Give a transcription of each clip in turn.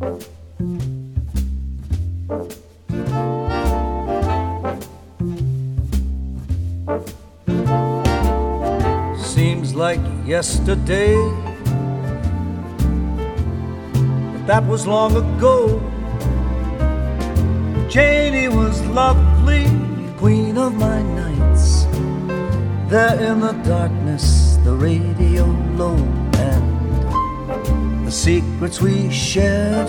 Seems like yesterday, but that was long ago. Janie was lovely, queen of my nights. There in the darkness, the radio low, and the secrets we shared.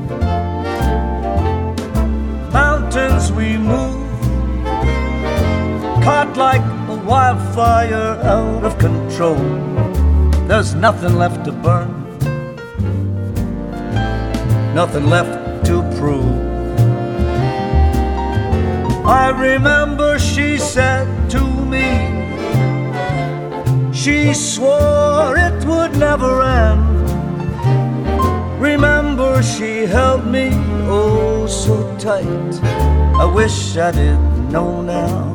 Mountains we moved, caught like a wildfire out of control. There's nothing left to burn, nothing left to prove. I remember she said to me, she swore it would never end. Remember she held me oh so tight. I wish I did know now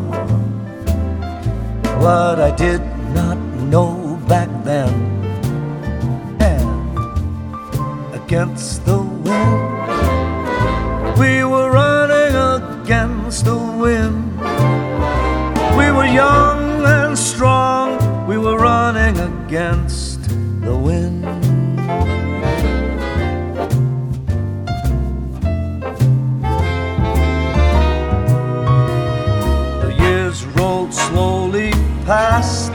what I did not know back then. And against the wind, we were running against the wind. We were young and strong, we were running against the wind. The years rolled slowly past,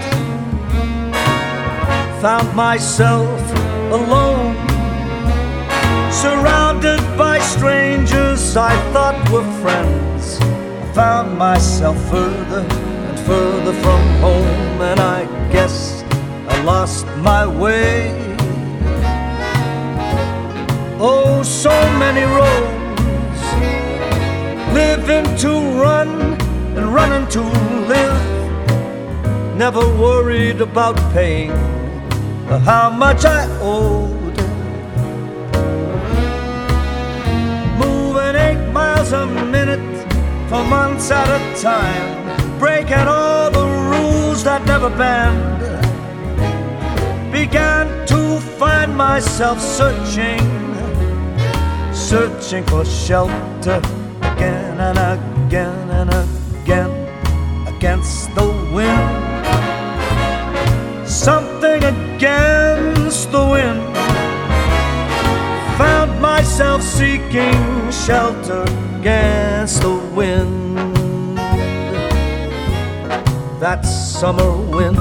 found myself alone, surrounded by strangers I thought were friends. I found myself further and further from home, and I guess I lost my way. Oh, so many roads, living to run and running to live. Never worried about paying or how much I owed. Moving 8 miles a minute for months at a time, breaking all the rules that never bend. Began to find myself searching for shelter again and again and again against the wind. Something against the wind. Found myself seeking shelter against the wind. That summer wind.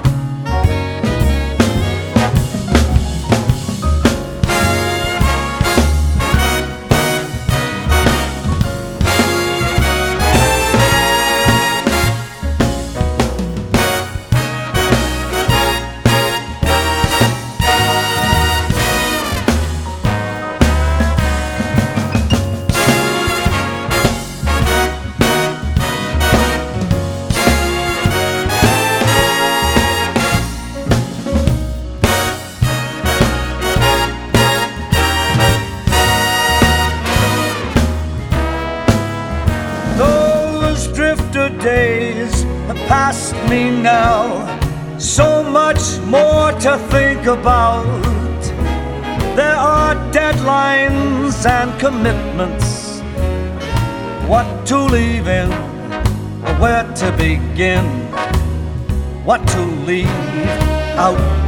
Days have passed me now, so much more to think about. There are deadlines and commitments, what to leave in, where to begin, what to leave out.